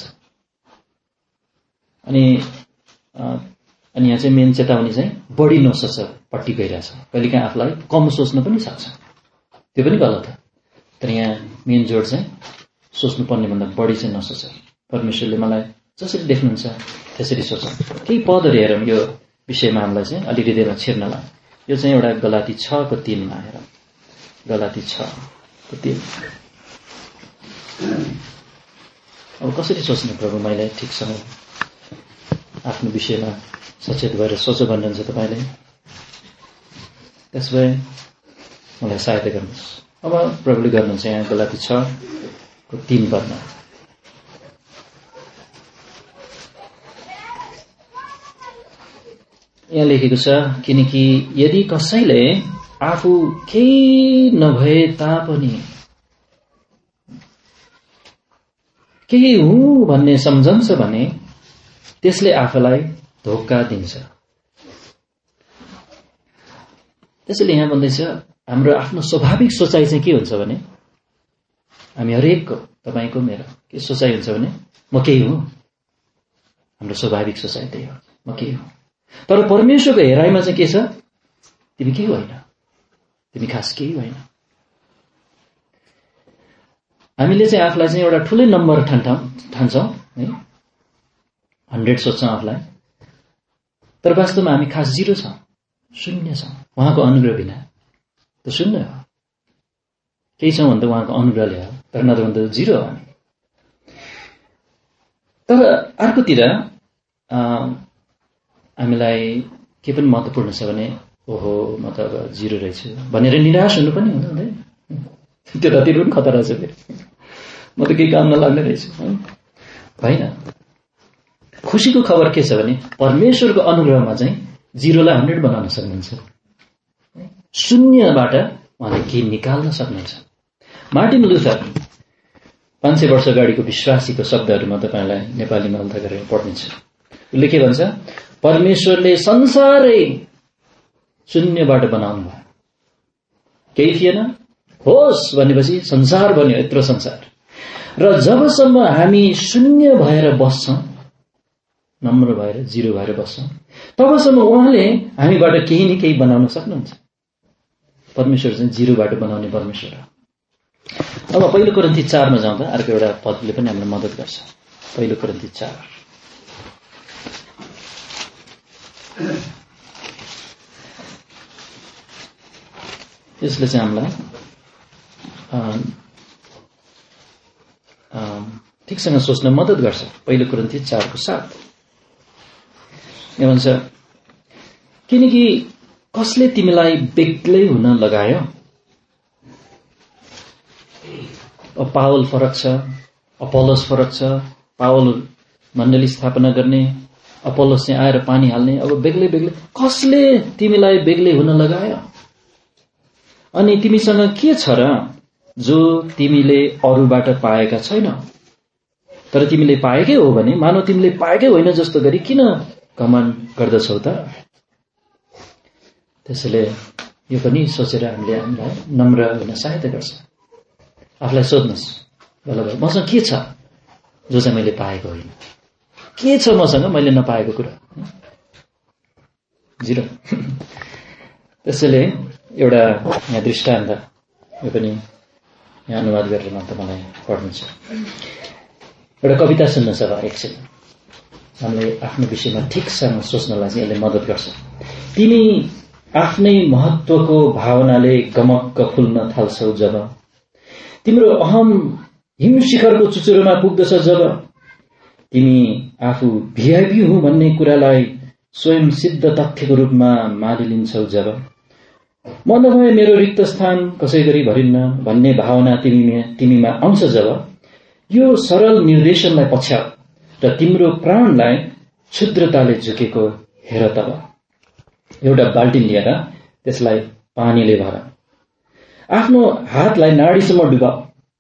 अनि अनि यहाँ चाहिँ मेन चेतावनी चाहिँ बढी नसोच पट्टि गइरहेछ। कहिलेकाहीँ आफूलाई कम सोच्न पनि सक्छ, त्यो पनि गलत हो। तर यहाँ मेन जोड चाहिँ सोच्नुपर्ने भन्दा बढी चाहिँ नसोच। परमेश्वरले मलाई जसरी देख्नुहुन्छ त्यसरी सोच। केही पदहरू हेरौँ यो विषयमा हामीलाई चाहिँ अलि हृदयमा छिर्नलाई। यो चाहिँ एउटा गलाती छ को तीनमा हेरौँ। गलाती छ को तीन। अब कसरी सोच्ने प्रभु मैले ठिकसँग आफ्नो विषयमा सचेत भएर सोच भन्नुहुन्छ तपाईँले। त्यसो भए मलाई सहायता गर्नुहोस्। अब प्रभुले गर्नुहुन्छ यहाँ गलाती छ को तीन पदमा। यहाँ लेखेको छ, किनकि यदि कसैले आफू केही नभए तापनि केही हुँ भन्ने सम्झन्छ भने त्यसले आफूलाई धोका दिन्छ। त्यसैले यहाँ भन्दैछ हाम्रो आफ्नो स्वाभाविक सोचाइ चाहिँ के हुन्छ भने, हामी हरेकको, तपाईँको मेरो के सोचाइ हुन्छ भने म केही हुँ। हाम्रो स्वाभाविक सोचाइ त्यही हो, म केही हुँ। तर परमेश्वरको हेराइमा चाहिँ के छ? तिमी केही होइन, तिमी खास केही होइन। हामीले चाहिँ आफूलाई चाहिँ एउटा ठुलै नम्बर ठान्छौँ है, हन्ड्रेड सोच्छौँ आफूलाई। तर वास्तवमा हामी खास जिरो छौँ, शून्य छौँ। उहाँको अनुग्रह बिना त शून्य हो। केही छौँ भने त उहाँको अनुग्रहले हो, तर नत्र भने त जिरो हो हामी। तर अर्कोतिर हामीलाई के पनि महत्त्वपूर्ण छ भने, ओहो म त अब जिरो रहेछु भनेर निराश हुनु पनि हुँदैन। त्यो त त्यो पनि खतरा छ फेरि, म त केही काम नलाग्ने रहेछु होइन। खुसीको खबर के छ भने परमेश्वरको अनुग्रहमा चाहिँ जिरोलाई हन्ड्रेड बनाउन सक्नुहुन्छ। शून्यबाट उहाँले केही निकाल्न सक्नुहुन्छ। मार्टिन लुथर पाँच सय वर्ष अगाडिको विश्वासीको शब्दहरू म तपाईँलाई नेपालीमा उल्था गरेर पढ्नेछु। उसले के भन्छ? परमेश्वरले संसारै शून्यबाट बनाउनु भयो, केही थिएन, होस् भनेपछि संसार बन्यो, यत्रो संसार। र जबसम्म हामी शून्य भएर बस्छौँ, नम्र भएर जिरो भएर बस्छौँ, तबसम्म उहाँले हामीबाट केही न केही बनाउन सक्नुहुन्छ। परमेश्वर चाहिँ जिरोबाट बनाउने परमेश्वर हो। अब पहिलो कोरिन्थी चारमा जाउँदा अर्को एउटा पदले पनि हामीलाई मद्दत गर्छ। पहिलो कोरिन्थी चार यसले चाहिँ हामीलाई ठिकसँग सोच्न मद्दत गर्छ। पहिलो कोरिन्थी चारको सात भन्छ, किनकि कसले तिमीलाई बेग्लै हुन लगायो? पावल फरक छ, अपोलोस फरक छ। पावल मण्डली स्थापना गर्ने, अपोलोस चाहिँ आएर पानी हाल्ने। अब बेग्लै बेग्लै कसले तिमीलाई बेग्लै हुन लगायो? अनि तिमीसँग के छ र जो तिमीले अरूबाट पाएका छैनौ? तर तिमीले पाएकै हो भने मानौ तिमीले पाएकै होइन जस्तो गरी किन घमण्ड गर्दछौ त? त्यसैले यो पनि सोचेर हामीले हामीलाई नम्र हुन सहायता गर्छ। आफूलाई सोध्नुहोस्, बल्ल मसँग के छ जो चाहिँ मैले पाएको होइन? के छ मसँग मैले नपाएको कुरा? जिरो। त्यसैले एउटा यहाँ दृष्टान्त, यो पनि यहाँ अनुवाद गरेर म तपाईँलाई पढ्नुहुन्छ। एउटा कविता सुन्नुहोस् अब एकछिन। हामीले आफ्नो विषयमा ठिकसँग सोच्नलाई चाहिँ यसले मद्दत गर्छ। तिमी आफ्नै महत्वको भावनाले गमक्क फुल्न थाल्छौ जब, तिम्रो अहम हिम शिखरको चुचुरोमा पुग्दछ जब, तिमी आफू भिआइपी हुँ भन्ने कुरालाई स्वयं सिद्ध तथ्यको रूपमा मानिलिन्छौ जब, म नभए मेरो रिक्त स्थान कसै गरी भरिन्न भन्ने भावना तिमी तिमीमा आउँछ जब, यो सरल निर्देशनलाई पछ्याउ र तिम्रो प्राणलाई क्षुद्रताले झुकेको हेर तब। एउटा बाल्टिन लिएर त्यसलाई पानीले भर, आफ्नो हातलाई नाडीसम्म डुबाऊ,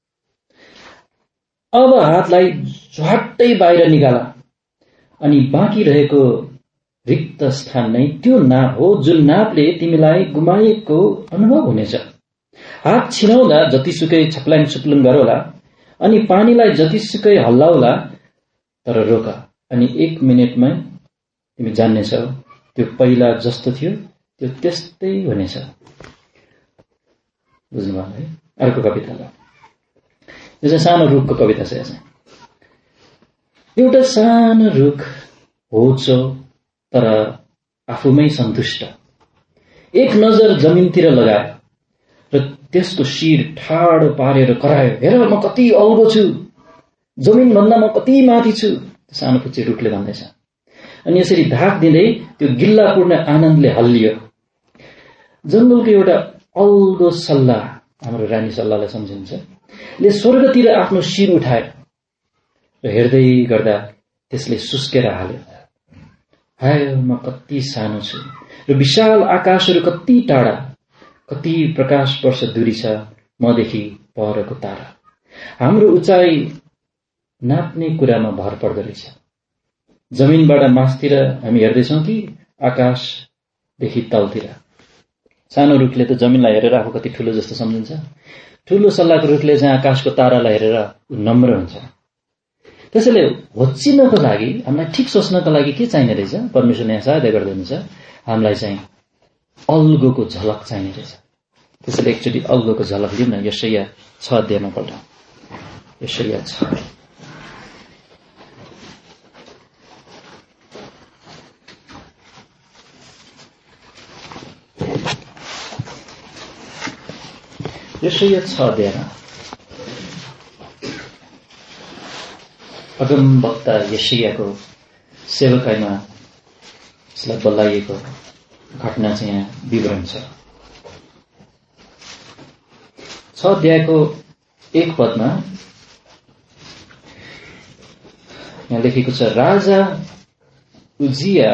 अब हातलाई झ्वाट्टै बाहिर निकाल अनि बाँकी रहेको रिक्त स्थान नै त्यो नाप हो जुन नापले तिमीलाई गुमाएको अनुभव हुनेछ। हात छिनाउँदा जतिसुकै छप्लाङ छुप्लुङ गरौला अनि पानीलाई जतिसुकै हल्लाउला, तर रोक अनि एक मिनटमै तिमी जान्नेछौ त्यो पहिला जस्तो थियो त्यो त्यस्तै हुनेछ। बुझ्नुभयो है? अर्को कविता ल, यो चाहिँ सानो रुखको कविता छ। यहाँ एउटा सानो रुख होचो तर आफूमै सन्तुष्ट, एक नजर जमिनतिर लगायो र त्यसको शिर ठाडो पारेर करायो, हेर म कति अल्गो छु, जमिन भन्दा म कति माथि छु, सानो पुच्चे रुखले भन्दैछ। अनि यसरी धाक दिँदै त्यो गिल्लापूर्ण आनन्दले हल्लियो। जंगलको एउटा अल्गो सल्लाह, हाम्रो रानी सल्लाहलाई सम्झिन्छ, ले स्वर्गतिर आफ्नो शिर उठायो र हेर्दै गर्दा त्यसले सुस्केर हाल्यो, हाय म कति सानो छु र विशाल आकाशहरू कति टाढा, कति प्रकाश वर्ष दूरी छ मदेखि परको तारा। हाम्रो उचाइ नाप्ने कुरामा भर पर्दो रहेछ। जमिनबाट मासतिर हामी हेर्दैछौँ कि आकाशदेखि तलतिर। सानो रुखले त जमिनलाई हेरेर आफू कति ठुलो जस्तो सम्झिन्छ, ठुलो सल्लाहको रुखले चाहिँ आकाशको तारालाई हेरेर नम्र हुन्छ। त्यसैले होच्चिनको लागि, हामीलाई ठिक सोच्नको लागि के चाहिने रहेछ? परमेश्वरले यहाँ सहायता गर्दै हुनुहुन्छ। हामीलाई चाहिँ अल्गोको झलक चाहिने रहेछ। त्यसैले एकचोटि अल्गोको झलक लिउँ न। यशाया छ अध्यायमा पल्टाउँ। यशाया छ यशाया छ अध्यायमा अगमवक्ता यशायाको सेवकाईमा यसलाई बोलाइएको घटना चाहिँ यहाँ विवरण छ। छ अध्यायको एक पदमा यहाँ लेखेको छ, राजा उजिया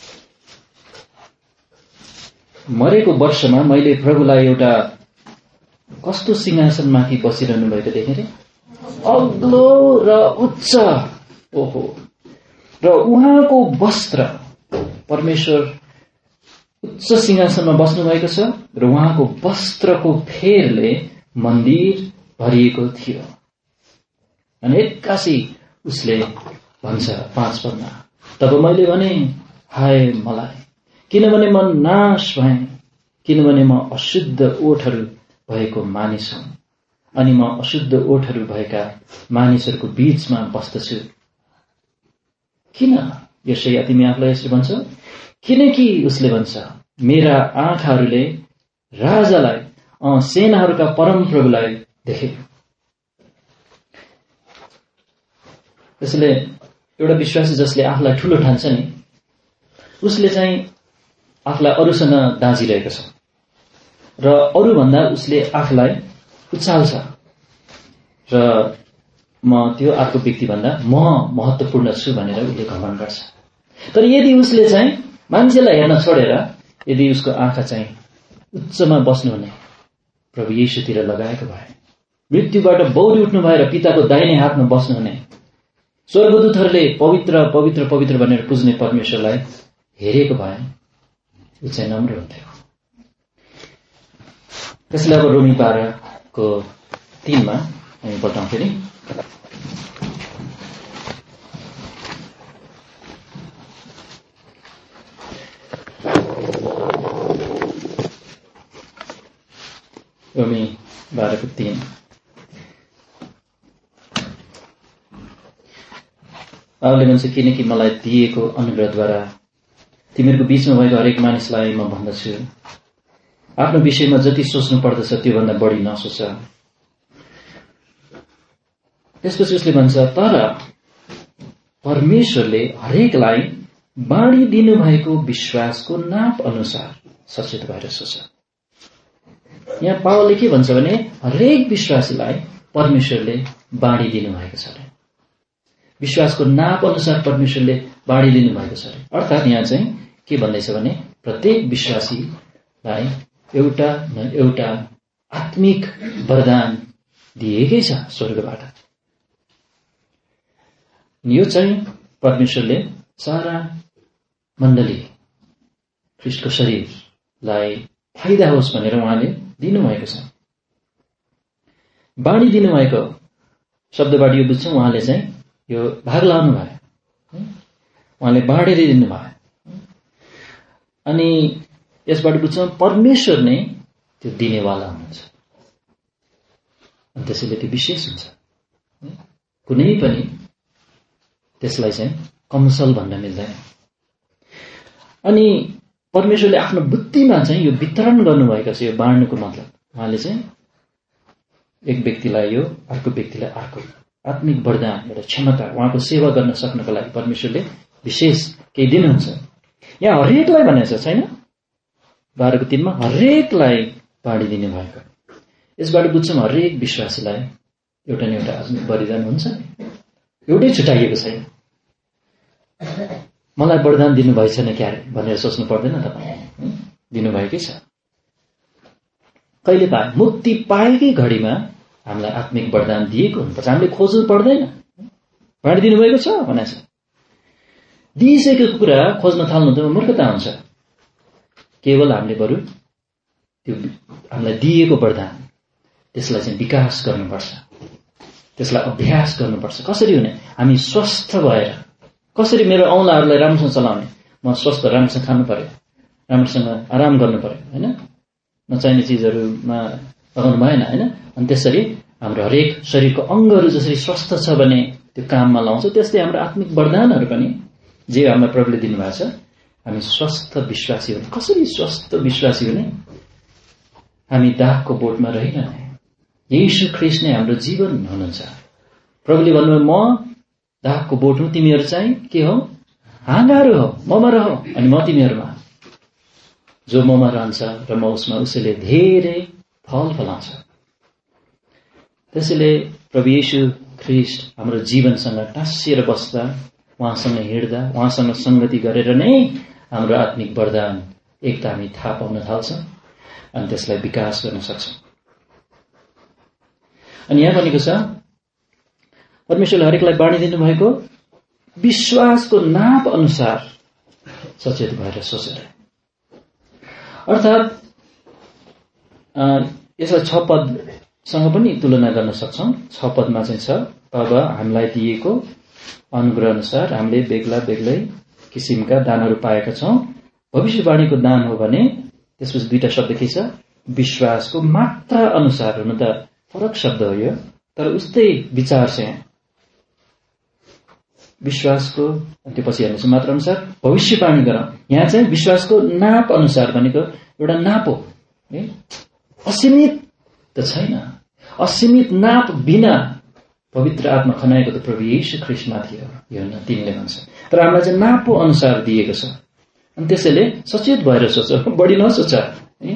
मरेको वर्षमा मैले प्रभुलाई एउटा कस्तो सिंहासनमाथि बसिरहनु भएको देखेँ रे, अग्लो र उच्च, ओहो, र उहाँको वस्त्र, परमेश्वर उच्च सिंहासनमा बस्नु भएको छ र उहाँको वस्त्रको फेरले मन्दिर भरिएको थियो। अनि एक्कासी उसले भन्छ पाँच पदमा, तब मैले भने हाय मलाई, किनभने म नाश भएँ, किनभने म अशुद्ध ओठहरू भएको मानिस हुँ अनि म अशुद्ध ओठहरू भएका मानिसहरूको बीचमा बस्दछु। किन यशाया तिमी आफूलाई यसरी भन्छौ? किनकि उसले भन्छ, मेरा आँखाहरूले राजालाई, अँ सेनाहरूका परमप्रभुलाई देखे। त्यसैले एउटा विश्वासी जसले आफूलाई ठूलो ठान्छ नि उसले चाहिँ आफूलाई अरूसँग दाँजिरहेको छ र अरूभन्दा उसले आफूलाई उचाल्छ र म त्यो अर्को व्यक्तिभन्दा म महत्त्वपूर्ण छु भनेर उसले घमण्ड गर्छ। तर यदि उसले चाहिँ मान्छेलाई हेर्न छोडेर यदि उसको आँखा चाहिँ उच्चमा बस्नुहुने प्रभु येशूतिर लगाएको भए, मृत्युबाट बौरी उठ्नु भएर पिताको दाहिने हातमा बस्नुहुने, स्वर्गदूतहरूले पवित्र पवित्र पवित्र भनेर पुज्ने परमेश्वरलाई हेरेको भए ऊ चाहिँ नम्र हुन्थ्यो। त्यसले अब रोमी बाह्रको तीनमा हामी पल्टाउँ फेरि। रोमी बाह्रको तीन। पावलले भन्छ किनकि मलाई दिएको अनुग्रहद्वारा तिमीहरूको बीचमा भएको हरेक मानिसलाई म भन्दछु, आफ्नो विषयमा जति सोच्नु पर्दछ त्योभन्दा बढी नसोच। त्यसपछि उसले भन्छ तर परमेश्वरले हरेकलाई बाँडी दिनुभएको विश्वासको नाप अनुसार सचेत भएर सोच। यहाँ पावलले के भन्छ भने हरेक विश्वासीलाई परमेश्वरले बाँडी दिनुभएको छ अरे, विश्वासको नाप अनुसार परमेश्वरले बाँडी दिनुभएको छ अरे। अर्थात् यहाँ चाहिँ के भन्दैछ भने प्रत्येक विश्वासीलाई एउटा न एउटा आत्मिक वरदान दिएकै छ स्वर्गबाट। यो चाहिँ परमेश्वरले सारा मण्डली ख्रीष्टको शरीरलाई फाइदा होस् भनेर उहाँले दिनुभएको छ। बाँडी दिनुभएको शब्दबाट यो बुझ्छौँ उहाँले चाहिँ यो भाग लाउनु भयो, उहाँले बाँडेर दिनुभयो। अनि यसबाट बुझ्छौँ परमेश्वर नै त्यो दिनेवाला हुनुहुन्छ। अनि त्यसैले त्यो विशेष हुन्छ, कुनै पनि त्यसलाई चाहिँ कमसल भन्न मिल्दैन। अनि परमेश्वरले आफ्नो बुद्धिमा चाहिँ यो वितरण गर्नुभएको छ। यो बाँड्नुको मतलब उहाँले चाहिँ एक व्यक्तिलाई यो, अर्को व्यक्तिलाई अर्को आत्मिक वरदान, एउटा क्षमता, उहाँको सेवा गर्न सक्नको लागि परमेश्वरले विशेष केही दिनुहुन्छ। यहाँ हरेकलाई भनेको छैन, बाह्रको तीनमा हरेकलाई बाँडी दिनु भएको। यसबाट बुझ्छौँ हरेक विश्वासीलाई एउटा न एउटा आत्मिक वरदान हुन्छ, एउटै छुट्याइएको छैन। मलाई वरदान दिनुभएछ न क्या भनेर सोच्नु पर्दैन, तपाईँ दिनुभएकै छ। कहिले पाए मुक्ति पाएकै घडीमा हामीलाई आत्मिक वरदान दिएको हुनुपर्छ, हामीले खोज्नु पर्दैन। बाँडी दिनुभएको छ भनेको छ। दिइसकेको कुरा खोज्न थाल्नु त मूर्खता हुन्छ। केवल हामीले बरु त्यो हामीलाई दिएको वरदान त्यसलाई चाहिँ विकास गर्नुपर्छ, त्यसलाई अभ्यास गर्नुपर्छ। कसरी हुने? हामी स्वस्थ भएर, कसरी मेरो औँलाहरूलाई राम्रोसँग चलाउने, म स्वस्थ राम्रोसँग खानु पर्यो, राम्रोसँग आराम गर्नु पर्यो, होइन, नचाहिने चिजहरूमा लगाउनु भएन, होइन। अनि त्यसरी हाम्रो हरेक शरीरको अङ्गहरू जसरी स्वस्थ छ भने त्यो काममा लाउँछ, त्यस्तै हाम्रो आत्मिक वरदानहरू पनि जे हाम्रो प्रभुले दिनुभएको छ, हामी स्वस्थ विश्वासी हुने। कसरी स्वस्थ विश्वासी हुने? हामी दागको बोटमा रहिरहने। येशू ख्रीष्ट नै हाम्रो जीवन हुनुहुन्छ। प्रभुले भन्नुभयो म दागको बोट हुँ, तिमीहरू चाहिँ के हो? हाँगाहरू हो, ममा रह अनि म तिमीहरूमा। जो ममा रहन्छ र म उसमा, उसैले धेरै फल फलाउँछ। त्यसैले प्रभु येशू ख्रीष्ट हाम्रो जीवनसँग टाँसिएर बस्दा, उहाँसँग हिँड्दा, उहाँसँग संगति गरेर नै हाम्रो आत्मिक वरदान एक त हामी थाहा पाउन थाल्छौँ अनि त्यसलाई विकास गर्न सक्छौँ। अनि यहाँ भनेको छ परमेश्वरले हरेकलाई बाँडिदिनु भएको विश्वासको नाप अनुसार सचेत भएर सोचेर। अर्थात् यसलाई छ पदसँग पनि तुलना गर्न सक्छौँ। छ पदमा चाहिँ छ अब हामीलाई दिएको अनुग्रह अनुसार हामीले बेग्ला बेग्लै किसिमका दानहरू पाएका छौँ। भविष्यवाणीको दान हो भने त्यसपछि दुईटा शब्द के छ? विश्वासको मात्रा अनुसार। हुन त फरक शब्द हो यो, तर उस्तै विचार छ यहाँ। विश्वासको त्यो पछि हेर्नुहोस् मात्र अनुसार भविष्यवाणी गरौँ। यहाँ चाहिँ विश्वासको नाप अनुसार भनेको एउटा नाप हो, असीमित त छैन। असीमित नाप बिना पवित्र आत्मा खनाएको त प्रभु येशू ख्रीष्टमाथि हो, यूहन्ना तीनले भन्छ। तर हामीलाई चाहिँ नापो अनुसार दिएको छ। अनि त्यसैले सचेत भएर सोच, बढी नसोच है।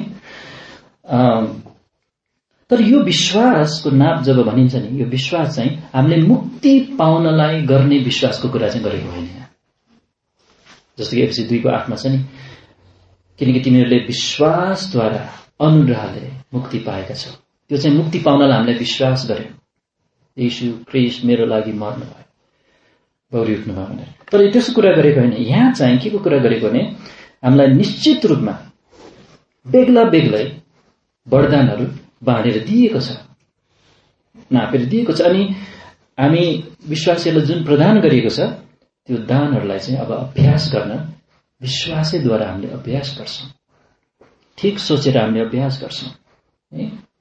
तर यो विश्वासको नाप जब भनिन्छ नि, यो विश्वास चाहिँ हामीले मुक्ति पाउनलाई गर्ने विश्वासको कुरा चाहिँ गरेको होइन। जस्तो कि एफएसी दुईको आठमा छ नि, किनकि तिमीहरूले विश्वासद्वारा अनुग्रहले मुक्ति पाएका छौ। त्यो चाहिँ मुक्ति पाउनलाई हामीले विश्वास गर्यौं, येशू ख्रीष्ट मेरो लागि मर्नुभयो, बौरी उठ्नुभयो भनेर। तर त्यसको कुरा गरेको होइन। यहाँ चाहिँ के को कुरा गरेको भने हामीलाई निश्चित रूपमा बेग्ला बेग्लै वरदानहरू बाँडेर दिएको छ, नापेर दिएको छ। अनि हामी विश्वासीलाई जुन प्रदान गरिएको छ त्यो दानहरूलाई चाहिँ अब अभ्यास गर्न विश्वासैद्वारा हामीले अभ्यास गर्छौं, ठिक सोचेर हामीले अभ्यास गर्छौं है।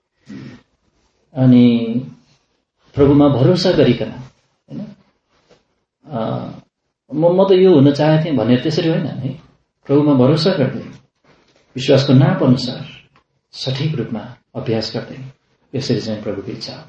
अनि प्रभुमा भरोसा गरिकन हैन, म म त यो हुन चाहेको थिएँ भनेर त्यसरी होइन है। प्रभुमा भरोसा गर्दै विश्वासको नाप अनुसार सठिक रूपमा अभ्यास गर्दै, यसरी चाहिँ प्रभुको इच्छा हो।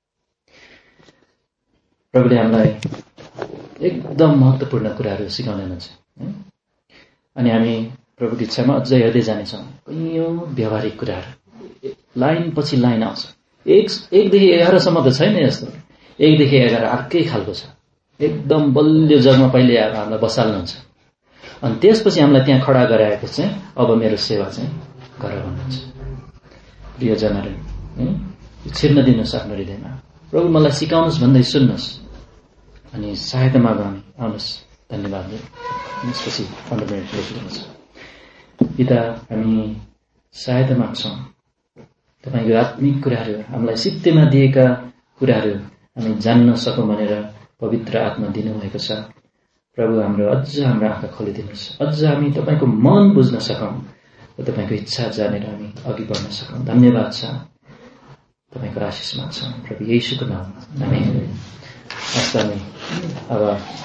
प्रभुले हामीलाई एकदम महत्त्वपूर्ण कुराहरू सिकाउँदै हुनुहुन्छ। अनि हामी प्रभुको इच्छामा अझै हेर्दै जानेछौँ। कैयौं व्यावहारिक कुराहरू लाइन पछि लाइन आउँछ। एक एकदेखि एघारसम्म त छैन यस्तो, एकदेखि एघार अर्कै खालको छ। एकदम बलियो जगमा पहिले हामीलाई बसाल्नुहुन्छ, अनि त्यसपछि हामीलाई त्यहाँ खडा गराएको चाहिँ अब मेरो सेवा चाहिँ गर भन्नुहुन्छ। प्रियजनहरू, छिर्न दिनुहोस् आफ्नो हृदयमा, प्रभु मलाई सिकाउनुहोस् भन्दै सुन्नुहोस् अनि सहायता मागौँ, आउनुहोस्। धन्यवाद। त्यसपछि पन्ध्र मिनट लेखिदिनुहोस्। पिता, हामी सहायता माग्छौँ, तपाईँको आत्मिक कुराहरू, हामीलाई सित्तेमा दिएका कुराहरू हामी जान्न सकौँ भनेर पवित्र आत्मा दिनुभएको छ। प्रभु हाम्रो अझ हाम्रो आँखा खोलिदिनुहोस्, अझ हामी तपाईँको मन बुझ्न सकौँ र तपाईँको इच्छा जानेर हामी अघि बढ्न सकौँ। धन्यवाद छ। तपाईँको आशिष माग्छौँ प्रभु येशूको नाममा, आमेन। हस् हामी अब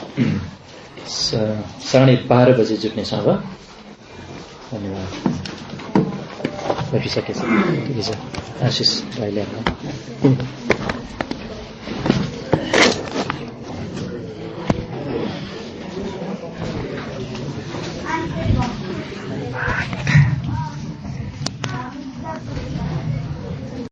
साढे बाह्र बजे जुट्नेछौँ। अब धन्यवाद। लगिसकेछ, ठिकै छ। आशिष भाइले